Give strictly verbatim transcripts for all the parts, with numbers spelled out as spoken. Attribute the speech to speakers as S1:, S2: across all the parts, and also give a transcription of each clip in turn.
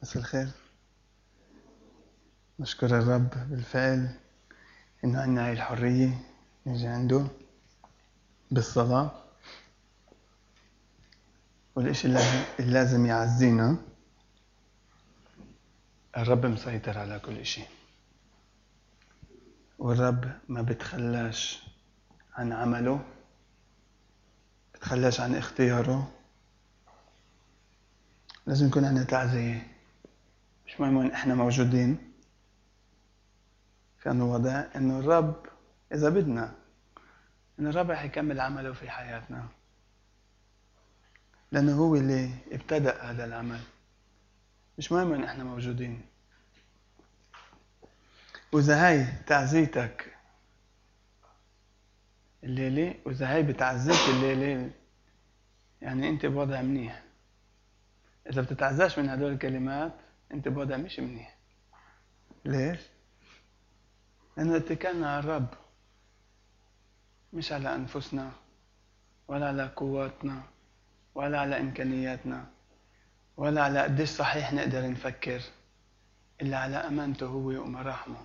S1: مساء الخير. نشكر الرب بالفعل إنه عنا هاي الحرية نجي عنده بالصلاة، والإشي اللازم, اللازم يعزينا الرب مسيطر على كل إشي، والرب ما بتخلاش عن عمله، بتخلاش عن اختياره. لازم يكون عنا تعزية، مش مهم وين إحنا موجودين، في أنه وضع إنه الرب إذا بدنا إنه الرب رح يكمل عمله في حياتنا، لأنه هو اللي ابتدأ هذا العمل، مش مهم وين إحنا موجودين. وإذا هاي تعزيتك الليلة، وإذا هاي بتعزيك الليلة، يعني أنت بوضع منيح. إذا بتتعزاش من هدول الكلمات أنت بوضع مش منيح. ليش؟ لأنه اتكلنا على الرب، مش على أنفسنا ولا على قواتنا ولا على إمكانياتنا ولا على قديش صحيح نقدر نفكر، إلا على أمانته هو ومراحمه.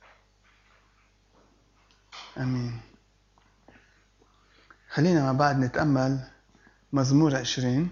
S1: أمين. خلينا مع بعض نتأمل مزمور عشرين.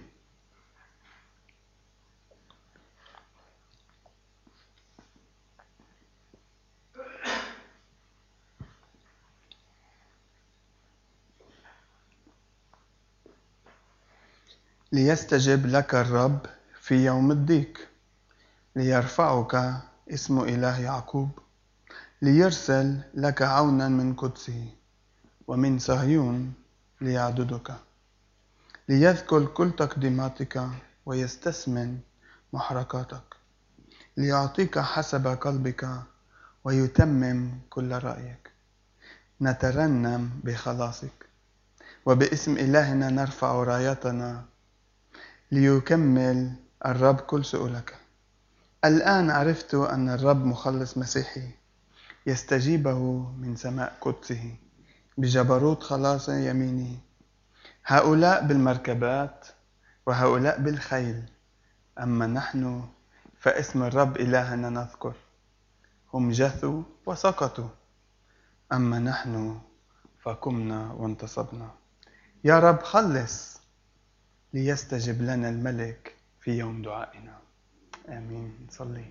S1: ليستجب لك الرب في يوم الضيق، ليرفعك اسم إله يعقوب، ليرسل لك عونا من قدسه، ومن صهيون ليعضدك، ليذكر كل تقديماتك ويستثمن محركاتك، ليعطيك حسب قلبك ويتمم كل رأيك. نترنم بخلاصك، وباسم إلهنا نرفع رايتنا، ليكمل الرب كل سؤلك. الآن عرفت أن الرب مخلص مسيحي، يستجيبه من سماء قدسه بجبروت خلاص يمينه. هؤلاء بالمركبات وهؤلاء بالخيل، أما نحن فاسم الرب إلهنا نذكر. هم جثوا وسقطوا، أما نحن فقمنا وانتصبنا. يا رب خلص، ليستجب لنا الملك في يوم دعائنا. آمين. نصلي.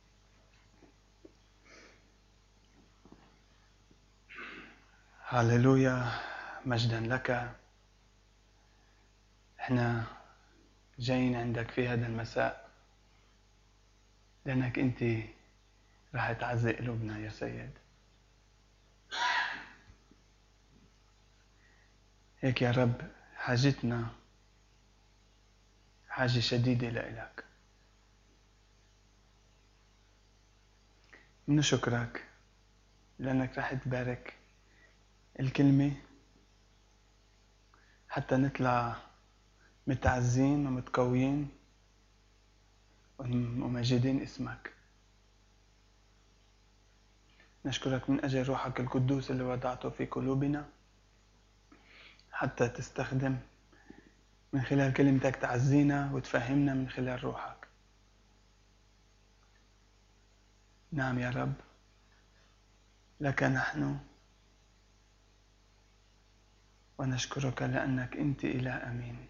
S1: هاليلويا، مجدا لك. احنا جايين عندك في هذا المساء لأنك أنت رح تعزي قلوبنا يا سيد. هيك يا رب حاجتنا حاجة شديدة لإلك. نشكرك لأنك رح تبارك الكلمة حتى نطلع متعزين ومتقويين ومجيدين اسمك. نشكرك من أجل روحك القدوس اللي وضعته في قلوبنا حتى تستخدم من خلال كلمتك تعزينا وتفهمنا من خلال روحك. نعم يا رب، لك نحن، ونشكرك لأنك أنت إله أمين.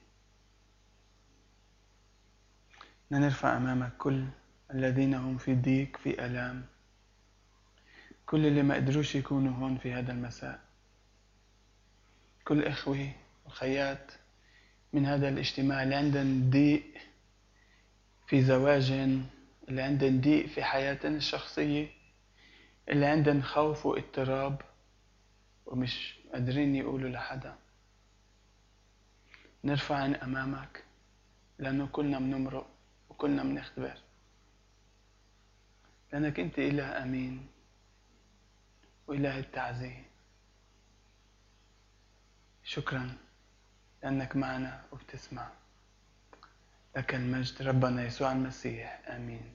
S1: نرفع أمامك كل الذين هم في ضيق، في ألام، كل اللي ما قدروش يكونوا هون في هذا المساء، كل إخوة وخيات من هذا الاجتماع اللي عندهم ضيق في زواجهم، اللي عندهم ضيق في حياتهم الشخصية، اللي عندهم خوف واضطراب ومش قادرين يقولوا لحدا. نرفعن أمامك لأنه كلنا منمرق وكلنا منختبر، لأنك أنت إله أمين وإله التعزية. شكرا لأنك معنا وبتسمع. لك المجد ربنا يسوع المسيح. آمين.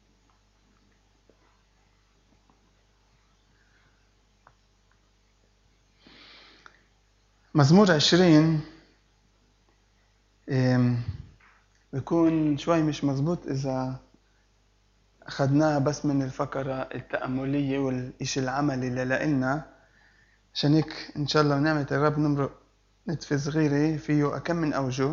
S1: مزمور عشرين بيكون شوي مش مزبوط إذا أخذناها بس من الفقرة التأملية والإشي العملي اللي لقلنا. عشان هيك إن شاء الله ونعمة الرب نمرق نتفة صغيرة فيه أكم من أوجه.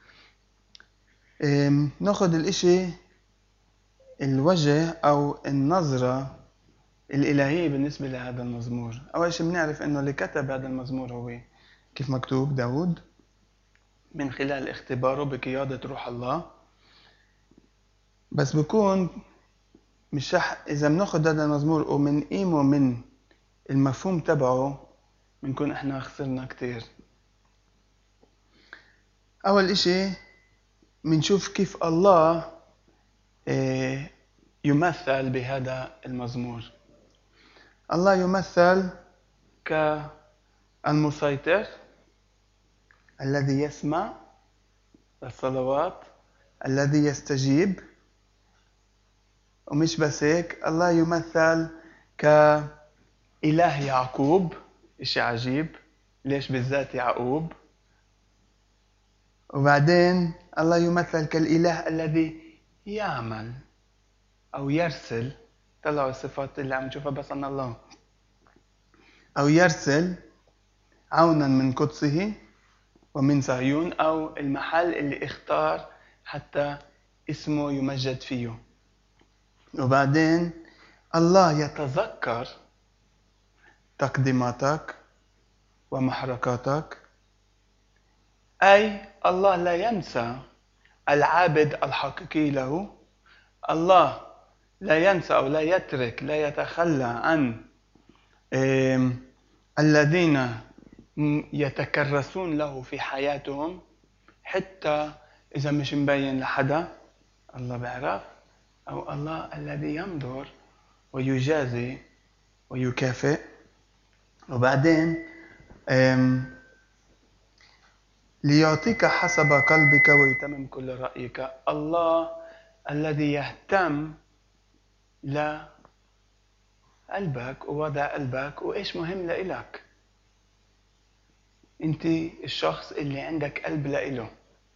S1: ناخد الإشي الوجه أو النظرة الإلهية بالنسبة لهذا المزمور. أول شيء بنعرف إنه اللي كتب هذا المزمور هو كيف مكتوب داود من خلال اختباره بقيادة روح الله. بس بكون مش رح إذا بناخد هذا المزمور ومنقيمه من المفهوم تبعه بنكون إحنا خسرنا كتير. أول إشي بنشوف كيف الله يمثل بهذا المزمور. الله يمثل كالمسيطر الذي يسمع الصلوات الذي يستجيب. ومش بس هيك، الله يمثل كإله يعقوب. إشي عجيب، ليش بالذات يعقوب؟ وبعدين الله يمثل كالإله الذي يعمل أو يرسل. طلعوا الصفات اللي عم نشوفها بس عن الله. أو يرسل عونا من قدسه ومن صهيون، أو المحل اللي اختار حتى اسمه يمجد فيه. وبعدين الله يتذكر تقديماتك ومحركاتك، أي الله لا ينسى العابد الحقيقي له. الله لا ينسى أو لا يترك لا يتخلى عن الذين يتكرسون له في حياتهم، حتى إذا مش مبين لحدا الله بيعرف. أو الله الذي ينظر ويجازي ويكافئ. وبعدين ليعطيك حسب قلبك ويتمم كل رأيك. الله الذي يهتم لقلبك ووضع قلبك وإيش مهم لإلك. أنت الشخص اللي عندك قلب لإله.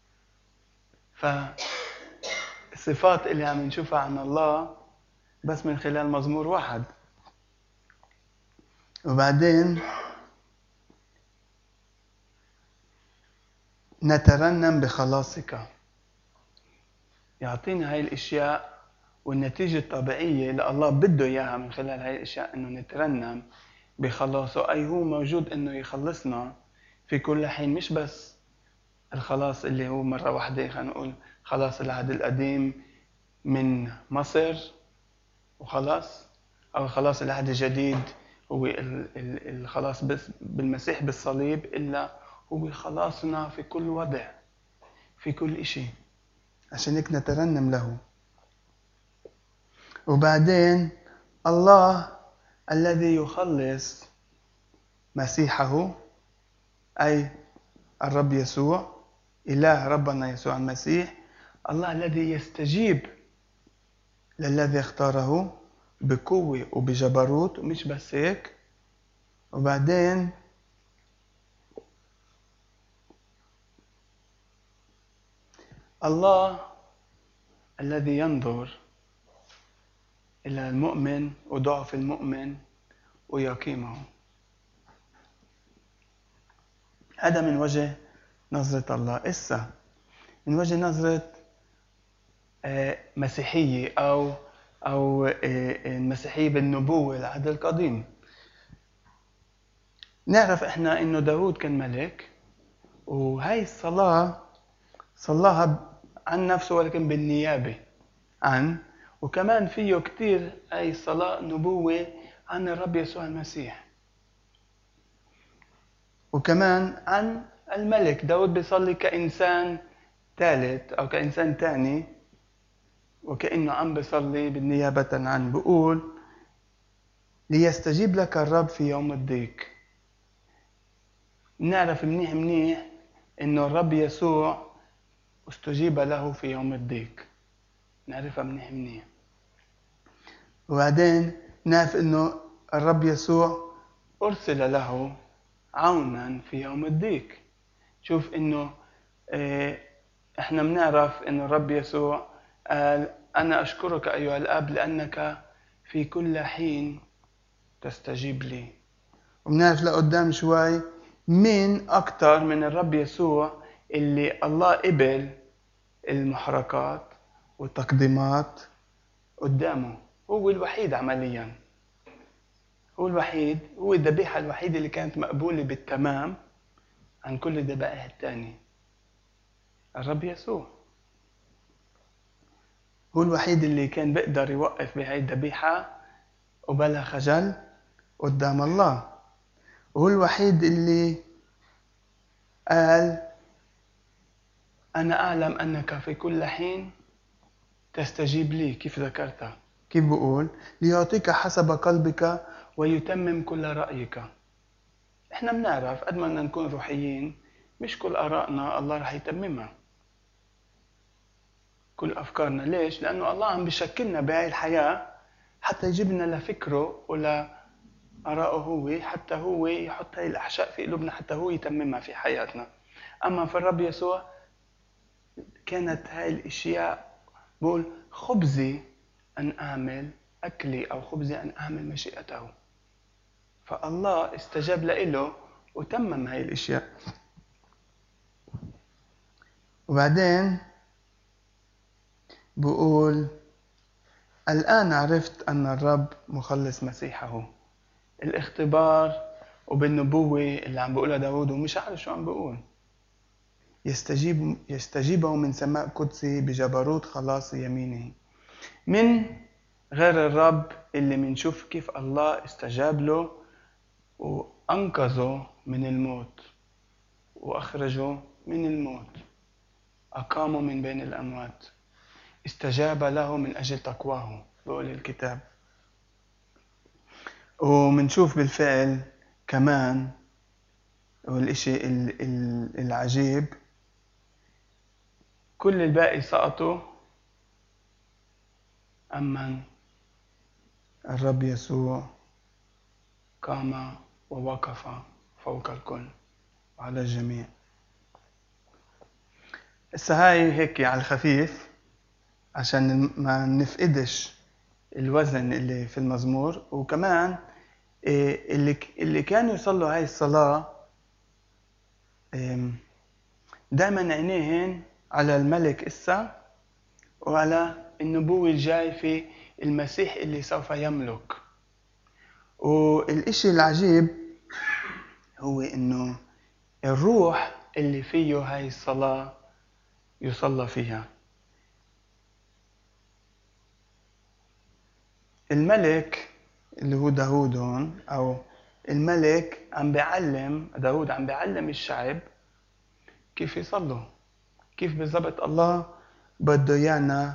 S1: فالصفات اللي عم نشوفها عن الله بس من خلال مزمور واحد. وبعدين نترنم بخلاصك. يعطينا هاي الاشياء، والنتيجة الطبيعية اللي الله بده اياها من خلال هاي الاشياء انه نترنم بخلاصه. اي هو موجود انه يخلصنا في كل حين، مش بس الخلاص اللي هو مرة واحدة، خلينا نقول خلاص العهد القديم من مصر وخلاص، او خلاص العهد الجديد هو الخلاص بس بالمسيح بالصليب، إلا هو خلاصنا في كل وضع في كل إشي. عشان هيك نترنم له. وبعدين الله الذي يخلص مسيحه، أي الرب يسوع إله ربنا يسوع المسيح. الله الذي يستجيب للذي اختاره بقوة وبجبروت. ومش بس هيك، وبعدين الله الذي ينظر إلى المؤمن وضعف المؤمن ويقيمه. هذا من وجه نظرة الله. إسا من وجه نظرة مسيحية أو أو المسيحية بالنبوة العهد القديم. نعرف إحنا إنه داود كان ملك، وهاي الصلاة صلاها عن نفسه ولكن بالنيابة عن، وكمان فيه كتير هاي الصلاة نبوة عن الرب يسوع المسيح، وكمان عن الملك. داود بيصلي كإنسان ثالث أو كإنسان تاني، وكأنه عم بيصلي بالنيابة عن. بقول ليستجيب لك الرب في يوم الضيق. نعرف منيح منيح إنه الرب يسوع استجيب له في يوم الضيق، نعرفها منيح منيح. وبعدين نعرف إنه الرب يسوع أرسل له عونا في يوم الضيق. شوف إنه إحنا بنعرف إنه الرب يسوع قال أنا أشكرك أيها الأب لأنك في كل حين تستجيب لي. وبنعرف لقدام شوي مين أكتر من الرب يسوع اللي الله قبل المحركات والتقديمات قدامه. هو الوحيد عمليا، هو الوحيد، هو الذبيحة الوحيدة اللي كانت مقبولة بالتمام عن كل الذبائح الثانية. الرب يسوع هو الوحيد اللي كان بيقدر يوقف بهاي الذبيحة وبلا خجل قدام الله. وهو الوحيد اللي قال أنا أعلم أنك في كل حين تستجيب لي. كيف ذكرتها؟ كيف بقول؟ ليعطيك حسب قلبك ويتمم كل رأيك. إحنا بنعرف قد ما بدنا نكون روحيين مش كل آرائنا الله رح يتممها، كل أفكارنا. ليش؟ لأنه الله عم بيشكلنا بهاي الحياة حتى يجيبنا لفكره ولا آراءه هو، حتى هو يحط هاي الأحشاء في قلوبنا حتى هو يتممها في حياتنا. أما في الرب يسوع كانت هاي الأشياء بقول خبزي أن أعمل أكلي أو خبزي أن أعمل مشيئته. فالله استجاب له وتمم هاي الأشياء. وبعدين بقول الآن عرفت أن الرب مخلص مسيحه. الاختبار وبالنبوة اللي عم بقولها داود ومش عارف شو عم بقول. يستجيب يستجيبه من سماء قدسي بجبروت خلاص يمينه. من غير الرب اللي منشوف كيف الله استجاب له وأنقذه من الموت وأخرجه من الموت، أقامه من بين الأموات، استجاب له من أجل تقواه بقول الكتاب. ومنشوف بالفعل كمان والإشي العجيب كل الباقي سقطوا أما الرب يسوع قام ووقف فوق الكل وعلى الجميع. هسه هاي هيك على الخفيف عشان ما نفقدش الوزن اللي في المزمور. وكمان اللي اللي كانوا يصلوا هاي الصلاة دائما عينيهن على الملك إسا وعلى النبوة الجاي في المسيح اللي سوف يملك. والإشي العجيب هو إنه الروح اللي فيه هاي الصلاة يصلى فيها. الملك اللي هو داود هون أو الملك عم بيعلم داود عم بيعلم الشعب كيف يصلوا، كيف بالضبط الله بده إيانا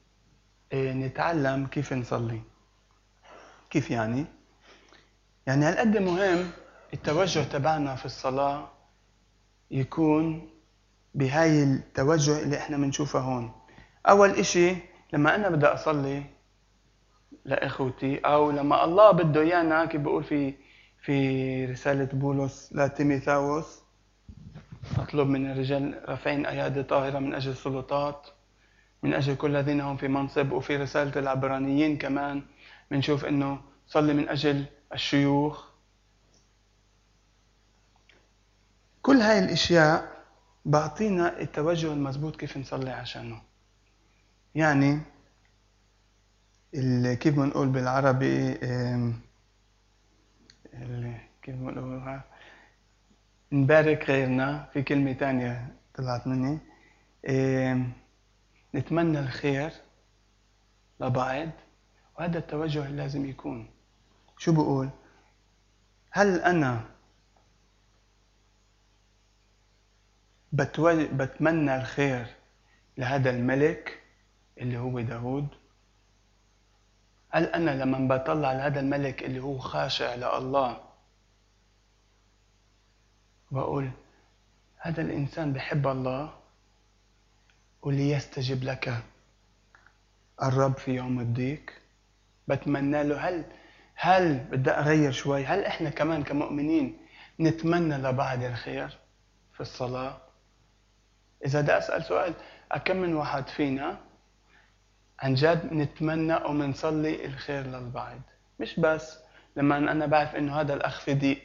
S1: نتعلم كيف نصلي. كيف يعني؟ يعني هالقد مهم التوجه تبعنا في الصلاة يكون بهاي التوجه اللي احنا بنشوفه هون. أول إشي لما أنا بدي أصلي لإخوتي أو لما الله بده إيانا كيف بقول في في رسالة بولس لتيموثاوس أطلب من الرجال رافعين أيادي طاهرة من أجل السلطات من أجل كل الذين هم في منصب. وفي رسالة العبرانيين كمان بنشوف إنه صلي من أجل الشيوخ. كل هاي الأشياء بعطينا التوجه المضبوط كيف نصلي عشانه. يعني كيف بنقول بالعربي كيف بنقولها نبارك غيرنا. في كلمة تانية طلعت مني نتمنى الخير لبعض. وهذا التوجه اللي لازم يكون. شو بقول؟ هل أنا بتمنى الخير لهذا الملك اللي هو داود؟ هل أنا لما بطلع لهذا الملك اللي هو خاشع لله بقول هذا الإنسان بحب الله وليستجب لك الرب في يوم الضيق؟ بتمنى له. هل هل بدي أغير شوي؟ هل إحنا كمان كمؤمنين نتمنى لبعض الخير في الصلاة؟ إذا بدي أسأل سؤال، أكم من واحد فينا عن جد نتمنى ومنصلي الخير للبعض، مش بس لما أنا بعرف إنه هذا الأخ في ضيق،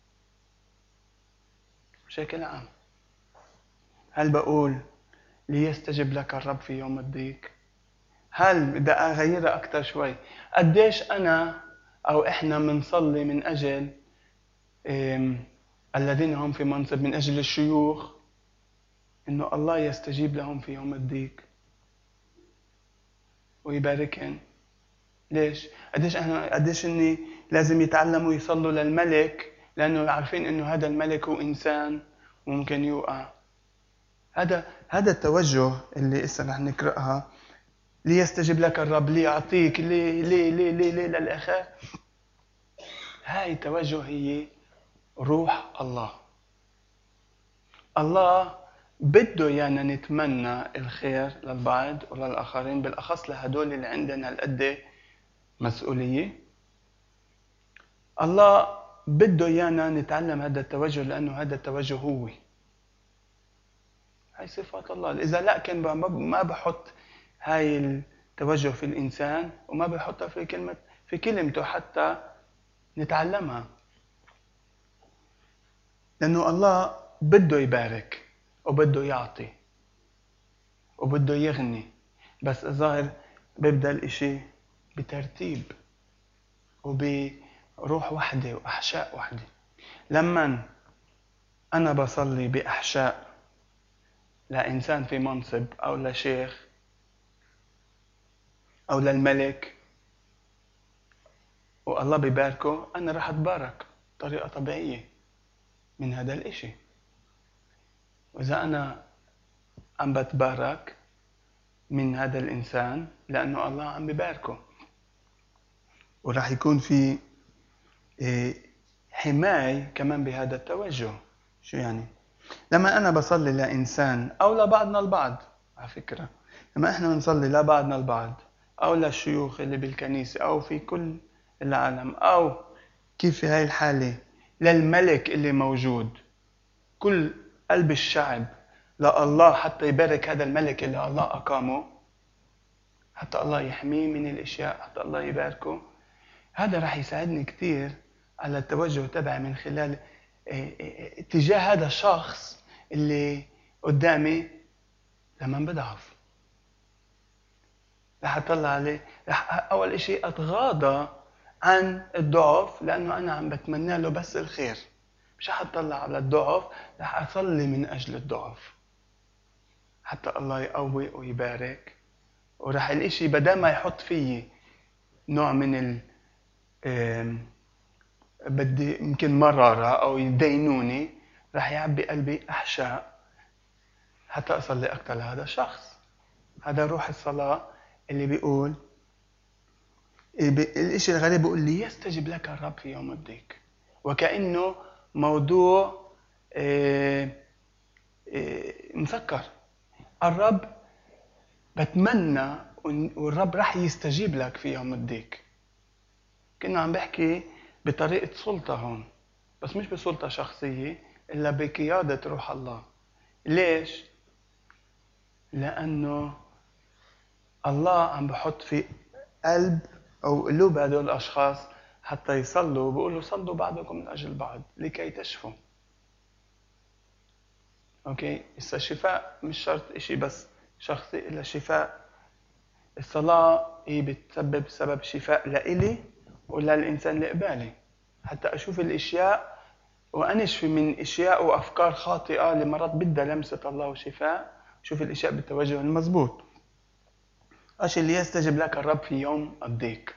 S1: بشكل عام. هل بقول ليستجب لك الرب في يوم الضيق؟ هل بدي أغيرها أكتر شوي، قديش أنا أو إحنا منصلي من أجل الذين هم في منصب، من أجل الشيوخ، إنه الله يستجيب لهم في يوم الضيق ويباركهم؟ ليش؟ قديش احنا قديش اني لازم يتعلموا يصلوا للملك لانه عارفين انه هذا الملك هو انسان وممكن يوقع. هذا هذا التوجه اللي هسه رح نقراها، ليستجب لك الرب، ليعطيك، لي لي لي لي لي للاخر. هاي التوجه هي روح الله. الله بده يانا نتمنى الخير للبعض وللآخرين، بالأخص لهدول اللي عندنا هالقد مسؤولية. الله بده يانا نتعلم هذا التوجه لأنه هذا التوجه هو هاي صفات الله. إذا لا كان ما بحط هاي التوجه في الإنسان وما بحطها في كلمة في كلمته حتى نتعلمها، لأنه الله بده يبارك وبده يعطي وبده يغني، بس الظاهر بيبدأ الإشي بترتيب وبروح وحدة وأحشاء وحدة. لما أنا بصلي بأحشاء لإنسان في منصب أو لشيخ أو للملك والله بيباركه، أنا رح أتبارك بطريقة طبيعية من هذا الإشي. وإذا أنا عم بتبارك من هذا الإنسان لأنه الله عم بباركه، ورح يكون في حماية كمان بهذا التوجه. شو يعني؟ لما أنا بصلي لإنسان أو لبعضنا البعض، على فكرة لما إحنا بنصلي لبعضنا البعض أو للشيوخ اللي بالكنيسة أو في كل العالم، أو كيف في هاي الحالة للملك اللي موجود، كل قلب الشعب لله حتى يبارك هذا الملك اللي الله أقامه، حتى الله يحميه من الأشياء، حتى الله يباركه. هذا راح يساعدني كتير على التوجه تبعي من خلال اتجاه هذا الشخص اللي قدامي لما بضعف. رح أطلع عليه، رح أول إشي أتغاضى عن الضعف لأنه أنا عم بتمنى له بس الخير، مش رح أطلع على الضعف، رح أصلي من أجل الضعف حتى الله يقوي ويبارك. ورح الإشي بدل ما يحط فيي نوع من ال بدي يمكن مرارة أو يدينوني، رح يعبي قلبي أحشاء حتى أصلي أكتر لهذا الشخص. هذا روح الصلاة اللي بيقول الإشي الغريب، بيقول لي يستجب لك الرب في يوم الضيق، وكأنه موضوع مسكر. الرب بتمنى والرب رح يستجيب لك في يوم الضيق. كنا عم بحكي بطريقة سلطة هون، بس مش بسلطة شخصية إلا بقيادة روح الله. ليش؟ لأنه الله عم بحط في قلب أو قلوب هدول الأشخاص حتى يصلوا، بيقولوا صلوا بعضكم من أجل بعض لكي تشفوا. أوكي، إذا الشفاء مش شرط إشي بس شخصي، إلا شفاء الصلاة هي بتسبب سبب شفاء لإلي ولا الإنسان اللي قبالي، حتى أشوف الإشياء وأنشفي من إشياء وأفكار خاطئة اللي مرات بدها لمسة الله وشفاء، شوف الإشياء بالتوجه المضبوط. أشي اللي يستجب لك الرب في يوم الضيق.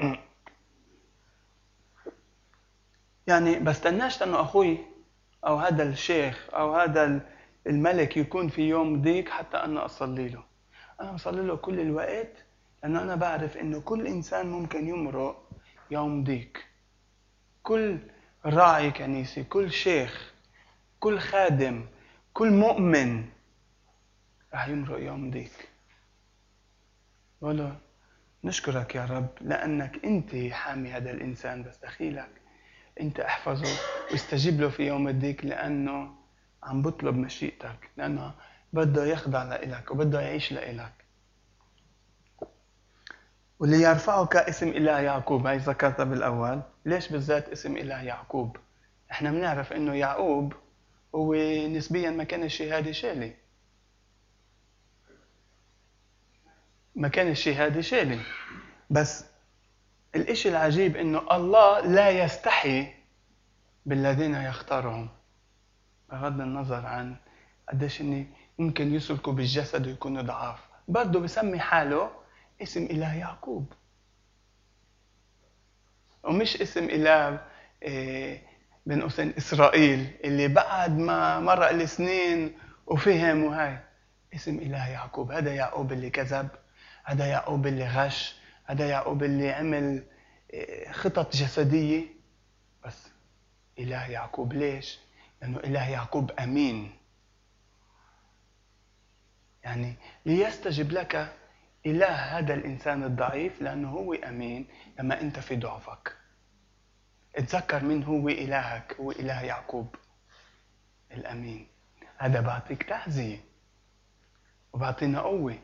S1: يعني بستناش أنه أخوي أو هذا الشيخ أو هذا الملك يكون في يوم ضيق حتى أنا أصلي له. أنا أصلي له كل الوقت لأنه أنا بعرف أنه كل إنسان ممكن يمرق يوم ضيق. كل راعي كنيسي، كل شيخ، كل خادم، كل مؤمن رح يمرق يوم ضيق. بقول له نشكرك يا رب لأنك أنت حامي هذا الإنسان، بس دخيلك أنت احفظه واستجيب له في يوم الضيق، لأنه عم بطلب مشيئتك، لأنه بده يخضع لإلك وبده يعيش لإلك. واللي يرفعك اسم إله يعقوب، هاي ذكرتها بالأول. ليش بالذات اسم إله يعقوب؟ احنا بنعرف انه يعقوب هو نسبيا ما كانش هادي شالي، ما كانش هادي شالي، بس الاشي العجيب انه الله لا يستحي بالذين يختارهم، بغض النظر عن قديش اني ممكن يسلكوا بالجسد ويكونوا ضعاف، برضه بسمي حاله اسم إله يعقوب، ومش اسم إله إيه بين قوسين إسرائيل اللي بعد ما مرق السنين وفهم. وهاي اسم إله يعقوب، هذا يعقوب اللي كذب، هذا يعقوب اللي غش، هذا يعقوب اللي عمل إيه خطط جسدية، بس إله يعقوب. ليش؟ لأنه إله يعقوب أمين، يعني ليستجب لك إله هذا الإنسان الضعيف لأنه هو أمين لما أنت في ضعفك. اتذكر من هو إلهك، هو إله يعقوب الأمين. هذا بعطيك تعزية وبعطينا قوة،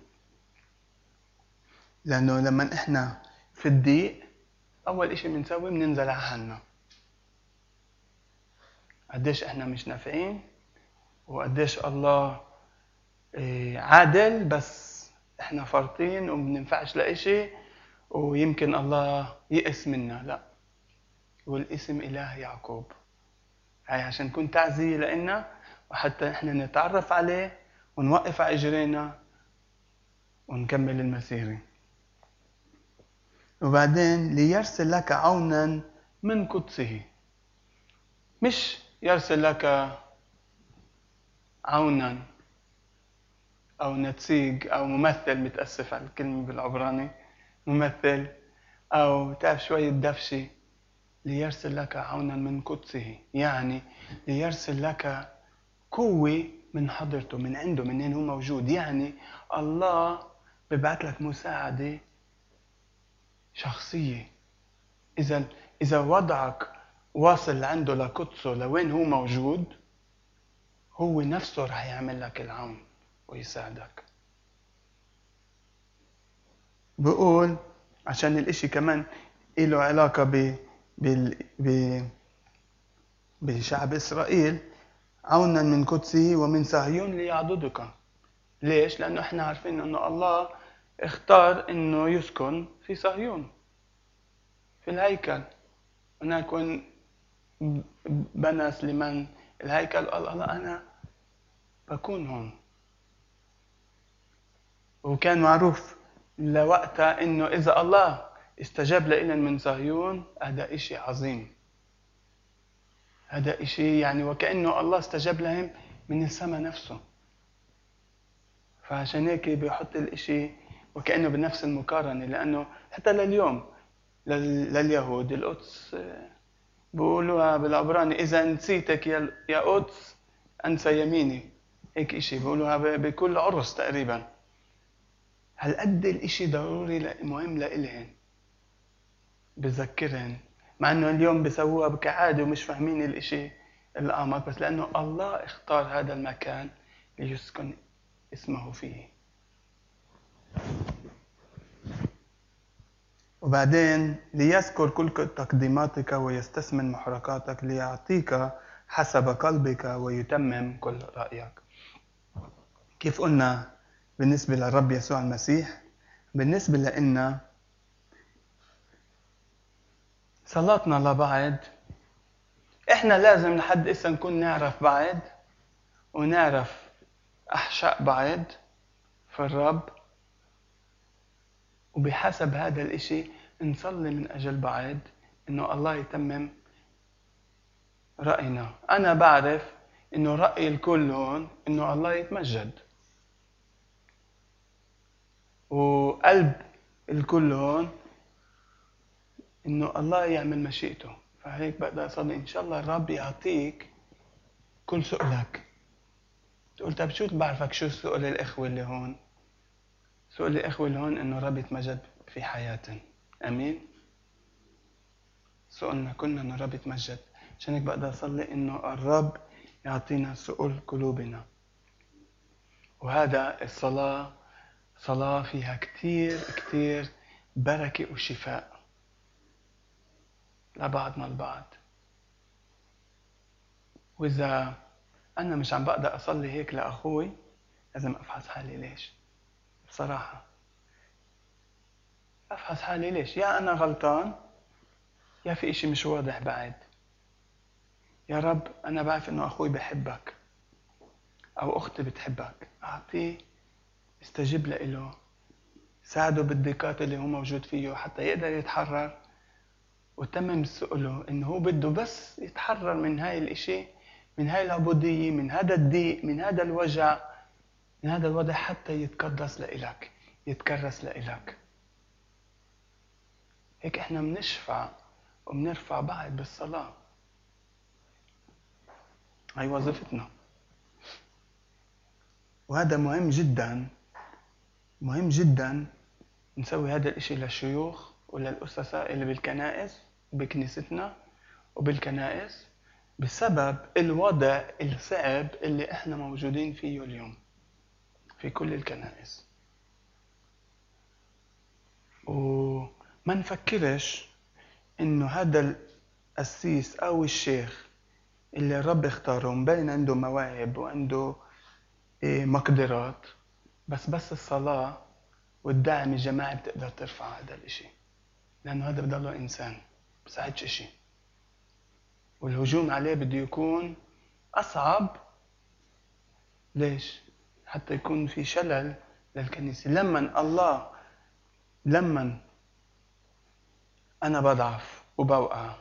S1: لأنه لما إحنا في الضيق أول إشي بنسوي بننزل على حالنا، قديش إحنا مش نافعين وقديش الله عادل، بس إحنا فرطين ومننفعش لإشي ويمكن الله يئس منا. لا، والاسم إله يعقوب، هاي عشان تكون تعزية لنا وحتى إحنا نتعرف عليه ونوقف على إجرينا ونكمل المسيرة. وبعدين ليرسل لك عونا من قدسه، مش يرسل لك عونا أو نتسيج أو ممثل، متأسف على الكلمة بالعبراني، ممثل أو تعرف شوية دفشة. ليرسل لك عونا من قدسه، يعني ليرسل لك قوة من حضرته، من عنده، منين هو موجود. يعني الله ببعث لك مساعدة شخصية. إذا إذا وضعك واصل عنده لقدسه لوين هو موجود، هو نفسه رح يعمل لك العون ويساعدك. بقول عشان الاشي كمان له علاقة ب بال ب بشعب إسرائيل، عونا من قدسه ومن صهيون ليعضدك. ليش؟ لأنه احنا عارفين أنه الله اختار أنه يسكن في صهيون في الهيكل. هناك وين بنى سليمان الهيكل قال الله أنا بكون هون، وكان معروف لوقتها أنه إذا الله استجاب لنا من صهيون هذا إشي عظيم، هذا إشي يعني وكأنه الله استجاب لهم من السماء نفسه. فعشان هيك بيحط الإشي وكأنه بنفس المقارنة، لأنه حتى لليوم لليهود القدس بيقولوها بالعبراني إذا نسيتك يا قدس أنسى يميني، هيك إشي بيقولوها بكل عرس تقريبا. هالقد الإشي ضروري مهم لإلهن، بذكرهن، مع أنه اليوم بيسووها كعادة ومش فاهمين الإشي الأعمق، بس لأنه الله اختار هذا المكان ليسكن اسمه فيه. وبعدين ليذكر كل تقديماتك ويستثمن محركاتك ليعطيك حسب قلبك ويتمم كل رأيك. كيف قلنا بالنسبة للرب يسوع المسيح، بالنسبة لنا صلاتنا لبعض احنا لازم لحد إسا نكون نعرف بعض ونعرف أحشاء بعض في الرب، وبحسب هذا الإشي نصلي من أجل بعض إنه الله يتمم رأينا. أنا بعرف إنه رأي الكل هون إنه الله يتمجد، وقلب الكل هون إنه الله يعمل مشيئته. فهيك بقدر أصلي إن شاء الله الرب يعطيك كل سؤلك. تقول طب شو بعرفك شو سؤال الإخوة اللي هون؟ سؤال الإخوة اللي هون إنه الرب يتمجد في حياتهم. أمين. سؤالنا كلنا إنه الرب يتمجد، عشان هيك بقدر أصلي إنه الرب يعطينا سؤل قلوبنا. وهذا الصلاة صلاة فيها كتير كتير بركة وشفاء لبعضنا البعض. وإذا أنا مش عم بقدر أصلي هيك لأخوي لازم أفحص حالي ليش. بصراحة أفحص حالي ليش. يا أنا غلطان يا في إشي مش واضح بعد. يا رب أنا بعرف إنه أخوي بحبك أو أختي بتحبك، أعطيه، استجب له، ساعده بالضيقات اللي هو موجود فيه حتى يقدر يتحرر، وتمم سؤله إنه هو بده بس يتحرر من هاي الإشي، من هاي العبودية، من هذا الضيق، من هذا الوجع، من هذا الوضع، حتى يتقدس لإلك، يتكرس لإلك. هيك إحنا بنشفع وبنرفع بعض بالصلاة. هاي وظيفتنا، وهذا مهم جدا، مهم جدا نسوي هذا الإشي للشيوخ وللأسساء اللي بالكنائس بكنيستنا وبالكنائس، بسبب الوضع الصعب اللي احنا موجودين فيه اليوم في كل الكنائس. وما نفكرش انه هذا القسيس او الشيخ اللي الرب اختاره مبين عنده مواهب وعنده مقدرات، بس بس الصلاة والدعم الجماعي بتقدر ترفع هذا الاشي، لانه هذا بضله انسان بساعدش اشي، والهجوم عليه بده يكون اصعب. ليش؟ حتى يكون في شلل للكنيسة. لما الله لما أنا بضعف وبوقع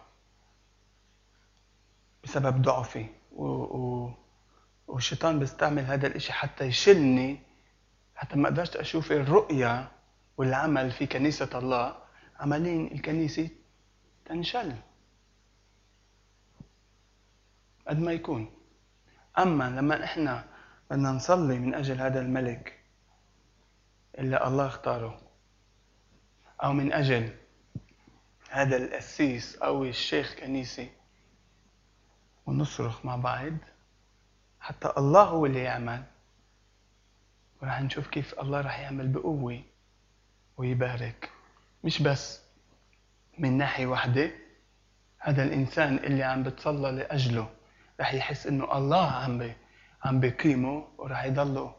S1: بسبب ضعفي و... و... والشيطان بيستعمل هذا الإشي حتى يشلني، حتى ما أقدرش أشوف الرؤية والعمل في كنيسة الله، عملين الكنيسة تنشل قد ما يكون. أما لما إحنا بدنا نصلي من أجل هذا الملك اللي الله اختاره، أو من أجل هذا القسيس أو الشيخ كنيسي، ونصرخ مع بعض حتى الله هو اللي يعمل، ورح نشوف كيف الله رح يعمل بقوة ويبارك. مش بس من ناحية واحدة، هذا الإنسان اللي عم بتصلى لأجله رح يحس إنه الله عم بي عم بقيمه، ورح يضله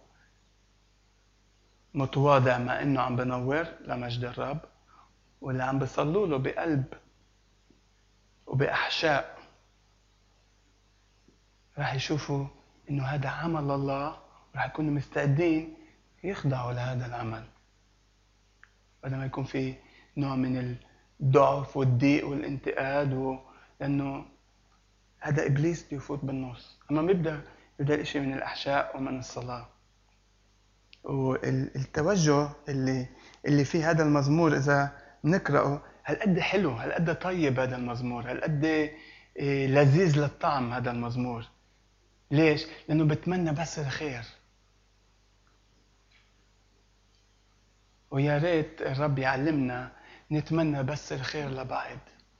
S1: متواضع مع إنه عم بنور لمجد الرب. واللي عم بيصلوا له بقلب وبأحشاء رح يشوفوا إنه هذا عمل الله، ورح يكونوا مستعدين يخضعوا لهذا العمل، بدل ما يكون في نوع من الضعف والضيق والانتقاد و... لأنه هذا إبليس يفوت بالنص. أما بيبدأ يبدأ الإشي من الأحشاء ومن الصلاة. والتوجه اللي اللي في هذا المزمور إذا نقرأه هالقد حلو، هالقد طيب هذا المزمور، هالقد لذيذ للطعم هذا المزمور. ليش؟ لأنه بتمنى بس الخير. ويا ريت الرب يعلمنا نتمنى بس الخير لبعض،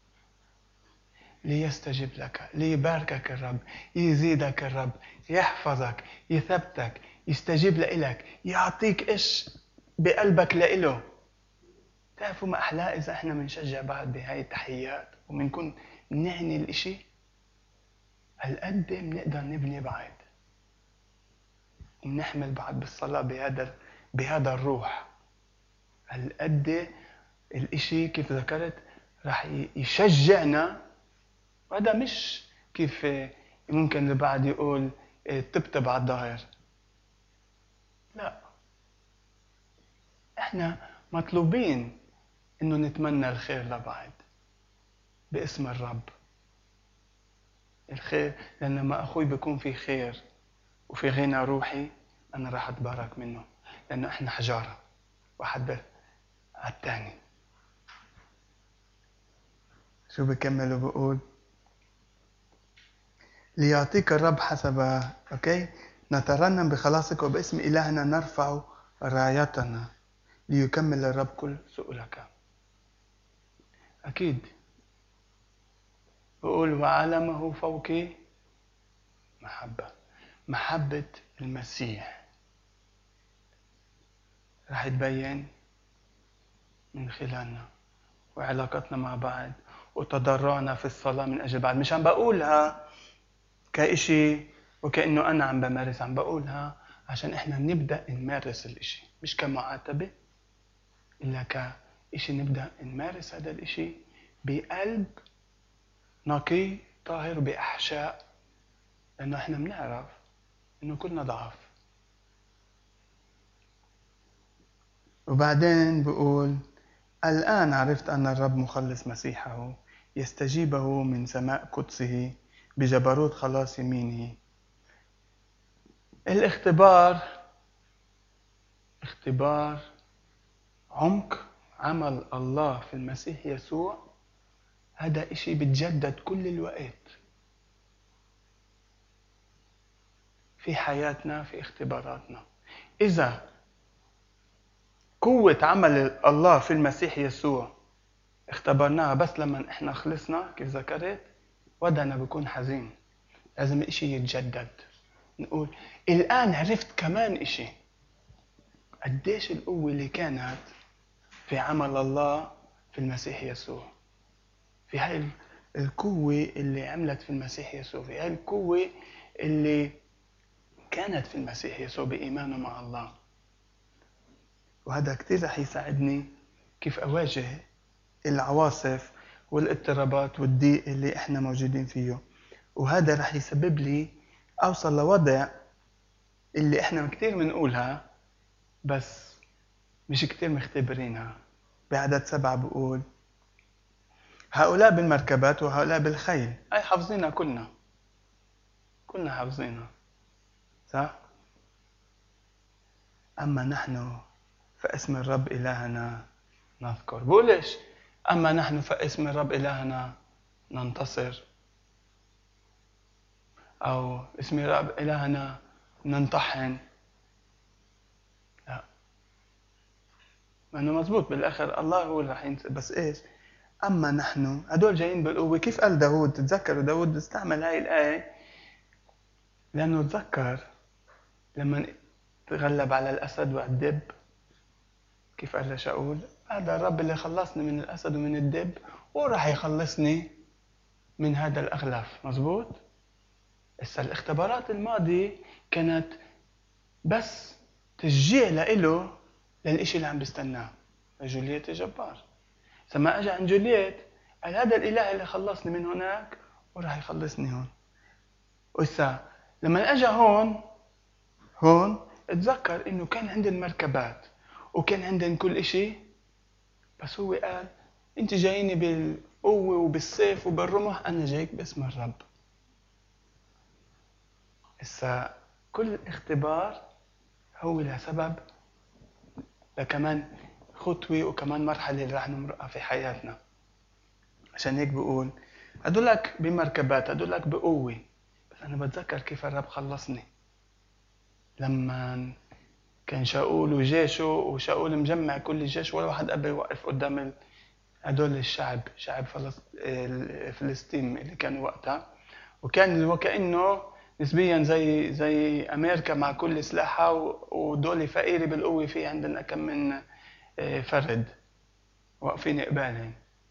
S1: ليستجب لك، ليباركك الرب، يزيدك الرب، يحفظك، يثبتك، يستجيب لإلك، يعطيك إيش بقلبك لإله. تعرفوا ما أحلى إذا إحنا بنشجع بعض بهاي التحيات وبنكون نعني الإشي، هالقد بنقدر نبني بعض ونحمل بعض بالصلاة بهذا بهذا الروح. هالقد الإشي كيف ذكرت راح يشجعنا. وهذا مش كيف ممكن البعض يقول طبطب على الظهر، لا، احنا مطلوبين انه نتمنى الخير لبعض باسم الرب. الخير، لأن لما أخوي بيكون في خير وفي غنى روحي أنا راح أتبارك منه، لأنه إحنا حجارة واحد على الثاني. شو بكمل وبقول؟ ليعطيك الرب حسب أوكي نترنم بخلاصك وباسم إلهنا نرفع رايتنا ليكمل الرب كل سؤلك. أكيد بقول وعلمه فوق محبة، محبة المسيح راح تبين من خلالنا وعلاقتنا مع بعض وتضرعنا في الصلاة من أجل بعض. مش عم بقولها كإشي وكأنه أنا عم بمارس، عم بقولها عشان إحنا نبدأ نمارس الإشي، مش كمعاتبة إلا كإشي نبدأ نمارس هذا الإشي بقلب نقي طاهر بأحشاء، لأنه إحنا بنعرف إنه كلنا ضعف. وبعدين بقول الآن عرفت أن الرب مخلص مسيحه يستجيبه من سماء قدسه بجبروت خلاص يمينه. الاختبار اختبار عمق عمل الله في المسيح يسوع، هذا إشي بتجدد كل الوقت في حياتنا في اختباراتنا. إذا قوة عمل الله في المسيح يسوع اختبرناها بس لما احنا خلصنا كيف ذكرت، ودنا بيكون حزين. لازم إشي يتجدد، نقول الآن عرفت كمان إشي قديش القوة اللي كانت في عمل الله في المسيح يسوع، في هاي القوة اللي عملت في المسيح يسوع، في هاي القوة اللي كانت في المسيح يسوع بإيمانه مع الله. وهذا كتير رح يساعدني كيف أواجه العواصف والاضطرابات والضيق اللي احنا موجودين فيه. وهذا رح يسبب لي أوصل لوضع اللي احنا كتير بنقولها بس مش كتير مختبرينها. بعدد سبعة بقول هؤلاء بالمركبات وهؤلاء بالخيل، أي حافظينها كلنا كلنا حافظينها صح؟ أما نحن فاسم الرب إلهنا نذكر. بقولش أما نحن فاسم الرب إلهنا ننتصر أو اسم الرب إلهنا ننطحن، لا، لأنه مزبوط بالآخر الله هو اللي رح ينتصر. بس إيش؟ أما نحن هدول جايين بالقوة. كيف قال داود؟ تتذكروا داود استعمل هاي الآية لأنه تذكر لما تغلب على الأسد والدب كيف قال لشاول هذا الرب اللي خلصني من الأسد ومن الدب وراح يخلصني من هذا الأغلاف. مزبوط؟ إسا الاختبارات الماضية كانت بس تشجيع لإله للإشي اللي عم بيستناه. جولييت جبار، لما أجى عن جولييت قال هذا الإله اللي خلصني من هناك وراح يخلصني هون. وإسا لما أجى هون هون اتذكر إنه كان عندن مركبات وكان عندن كل إشي، بس هو قال أنت جاييني بالقوة وبالسيف وبالرمح، أنا جايك باسم الرب. إسا كل اختبار هو لسبب لكمان خطوة وكمان مرحلة اللي رح نمرقها في حياتنا. عشان هيك بقول هدولك بمركبات هدولك بقوة، بس أنا بتذكر كيف الرب خلصني لما كان شاول وجيشه وشاول مجمع كل الجيش ولا واحد قبل يوقف قدام هدول الشعب شعب فلسطين اللي كانوا وقتها، وكان وكأنه نسبيا زي زي أمريكا مع كل سلاحها ودول فقيرة بالقوة، في عندنا كم من فرد واقفين قبالهم.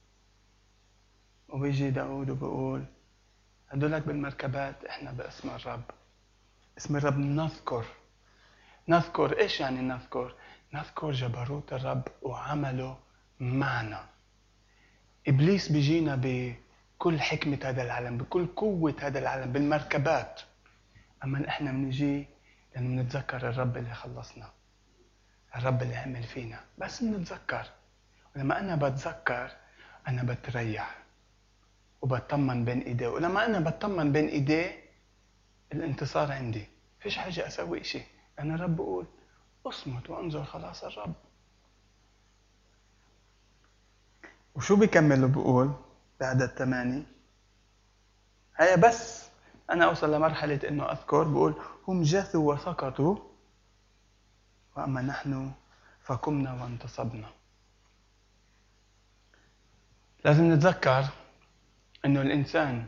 S1: وبيجي داود وبقول هدولك بالمركبات احنا باسم الرب. اسم الرب نذكر نذكر ايش يعني نذكر؟ نذكر جبروت الرب وعمله معنا. إبليس بيجينا بكل حكمة هذا العالم بكل قوة هذا العالم بالمركبات، أما إحنا بنجي لأنه بنتذكر الرب اللي خلصنا، الرب اللي عمل فينا، بس بنتذكر. ولما أنا بتذكر أنا بتريح وبطمن بين إيديه، ولما أنا بطمن بين إيديه الانتصار عندي، فيش حاجة أسوي إشي. أنا الرب بقول أصمت وأنظر خلاص الرب. وشو بيكمل بقول بعد الثماني؟ هيا بس أنا أوصل لمرحلة إنه أذكر بقول هم جاثوا وسقطوا وأما نحن فقمنا وانتصبنا. لازم نتذكر إنه الإنسان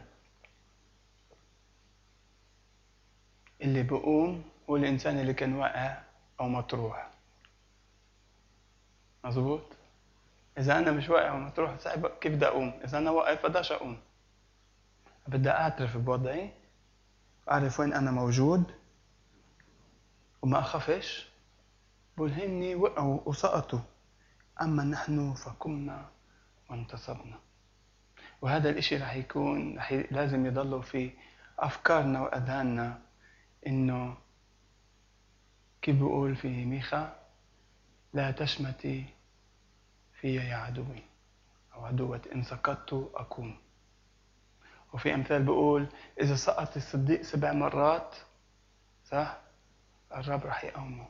S1: اللي بقوم هو الإنسان اللي كان واقع أو مطروح. مظبوط؟ إذا أنا مش واقع ومطروح صعب كيف بدي أقوم؟ إذا أنا واقف بديش أقوم. بدي أعترف بوضعي، أعرف وين أنا موجود وما أخافش. بقول هني وقعوا وسقطوا، أما نحن فقمنا وانتصبنا. وهذا الإشي رح يكون رح ي... لازم يضلوا في أفكارنا وأذهاننا، إنه كيف بقول في ميخا: لا تشمتي في يا عدوي أو عدوة، إن سقطت أقوم. وفي أمثال بقول: إذا سقط الصديق سبع مرات صح الرب رح يقومه.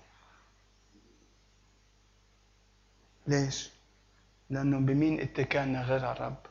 S1: ليش؟ لأنه بمين اتكالنا غير على الرب؟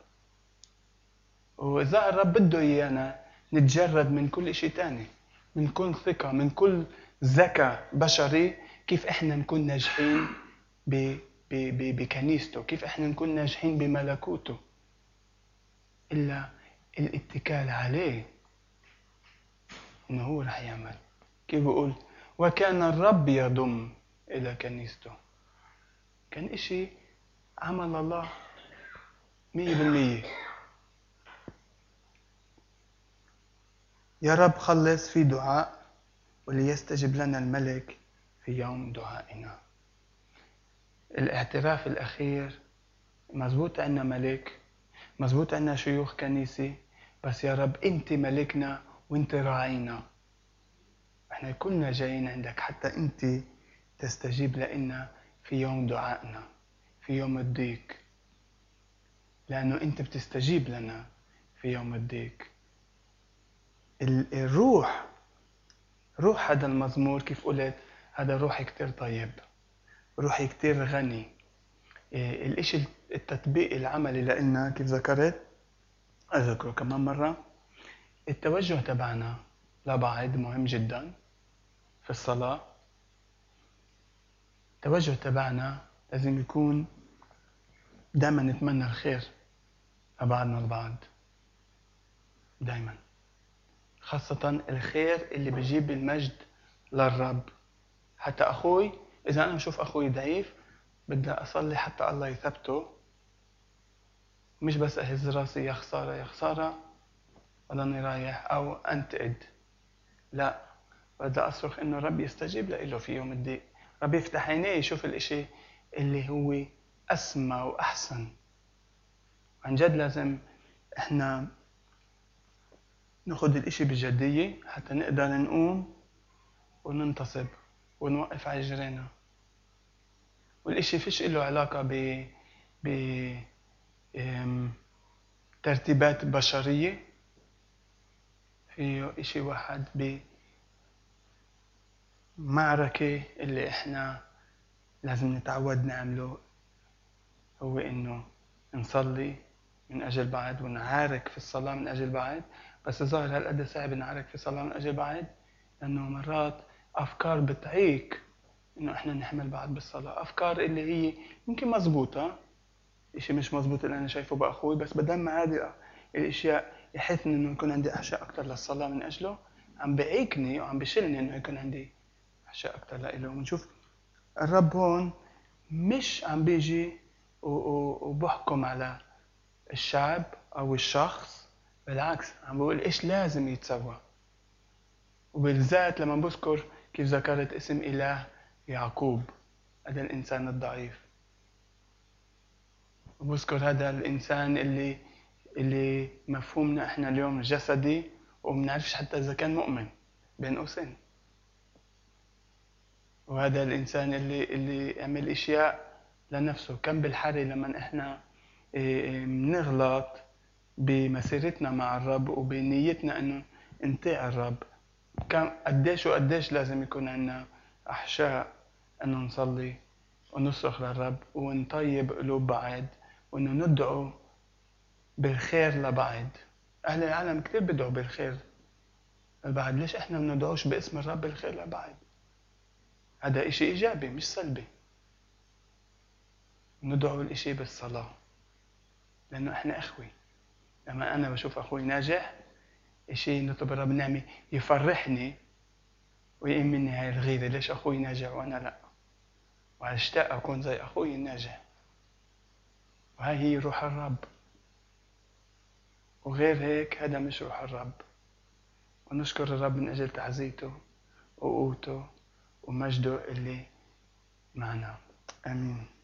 S1: وإذا الرب بده إيانا نتجرد من كل إشي تاني، من كل ثقة، من كل ذكاء بشري، كيف إحنا نكون ناجحين ب... ب... ب... بكنيسته، كيف إحنا نكون ناجحين بملكوته، إلا الاتكال عليه إنه هو رح يعمل. كيف بقول؟ وكان الرب يضم إلى كنيسته. كان إشي عمل الله مية بالمية. يا رب خلص في دعاء، وليستجب لنا الملك في يوم دعائنا. الاعتراف الأخير: مزبوط عنا ملك، مزبوط عنا شيوخ كنيسة، بس يا رب أنت ملكنا وأنت راعينا. احنا كلنا جايين عندك حتى أنت تستجيب لنا في يوم دعائنا، في يوم الضيق، لأنه أنت بتستجيب لنا في يوم الضيق. الروح روح هذا المزمور كيف قلت هذا روح كتير طيب، روح كتير غني. الاشي التطبيق العملي لنا كيف ذكرت اذكره كمان مرة: التوجه تبعنا لبعض مهم جدا في الصلاة. التوجه تبعنا لازم يكون دائما نتمنى الخير لبعضنا البعض، دائما، خاصة الخير اللي بيجيب المجد للرب. حتى أخوي، إذا أنا بشوف أخوي ضعيف بدي أصلي حتى الله يثبته، مش بس أهز راسي يا خسارة يا خسارة وضلني رايح أو أنتقد. لا، بدي أصرخ إنه رب يستجيب له في يوم الضيق، رب يفتح عينيه يشوف الإشي اللي هو أسمى وأحسن. عن جد لازم إحنا ناخد الإشي بجدية حتى نقدر نقوم وننتصب ونوقف على جرينا. والإشي فيش له علاقة ب ب ترتيبات بشرية، فيه إشي واحد بمعركة اللي إحنا لازم نتعود نعمله، هو إنه نصلي من أجل بعض ونعارك في الصلاة من أجل بعض. بس ظاهر هالقد صعب نعارك في الصلاة من أجل بعض، لأنه مرات أفكار بتعيق إنه إحنا نحمل بعض بالصلاة، أفكار اللي هي يمكن مزبوطة، إشي مش مزبوط اللي أنا شايفه بأخوي، بس بدل ما هذه الأشياء يحثني إنه يكون عندي أحشاء أكتر للصلاة من أجله، عم بعيقني وعم بشلني إنه يكون عندي أحشاء أكتر لإله. ونشوف الرب هون مش عم بيجي وبحكم على الشعب أو الشخص، بالعكس عم بقول إيش لازم يتسوى. وبالذات لما بذكر كيف ذكرت اسم إله يعقوب، هذا الإنسان الضعيف، وبذكر هذا الإنسان اللي اللي مفهومنا إحنا اليوم جسدي ومنعرفش حتى إذا كان مؤمن بين قوسين، وهذا الإنسان اللي اللي عمل إشياء لنفسه. كم بالحري لما إحنا بنغلط بمسيرتنا مع الرب وبنيتنا إنه نطيع الرب، كم قديش وقديش لازم يكون عندنا أحشاء إنه نصلي ونصرخ للرب ونطيب قلوب بعض وإنه ندعو بالخير لبعض. أهل العالم كتير بدعوا بالخير لبعض، ليش إحنا ما ندعوش باسم الرب بالخير لبعض؟ هذا إشي إيجابي مش سلبي. ندعو الإشي بالصلاة، لأنه إحنا إخوي. لما أنا بشوف أخوي ناجح، إشي نطلب الرب نعمة يفرحني ويقيم مني هاي الغيرة، ليش أخوي ناجح وأنا لأ، وأشتاق أكون زي أخوي الناجح. وهي هي روح الرب، وغير هيك هذا مش روح الرب. ونشكر الرب من أجل تعزيته وقوته ومجده اللي معنا. آمين.